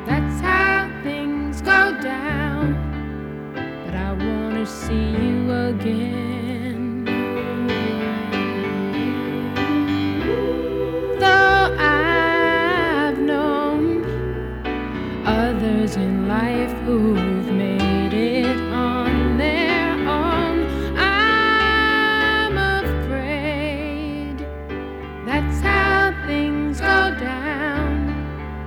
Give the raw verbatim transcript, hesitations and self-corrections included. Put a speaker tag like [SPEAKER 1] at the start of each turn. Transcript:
[SPEAKER 1] That's how things go down. But I wanna see you again. Though I've known others in life who've made